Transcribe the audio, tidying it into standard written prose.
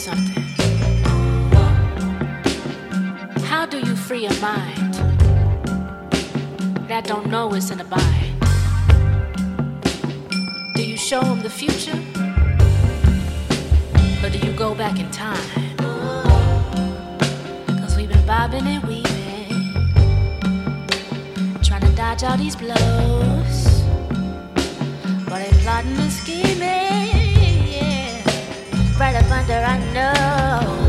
something. How do you free a mind that don't know it's in a bind? Do you show them the future? Or do you go back in time? Cause we've been bobbing and weaving, trying to dodge all these blows, but they plotting and scheming, yeah, right up under our nose.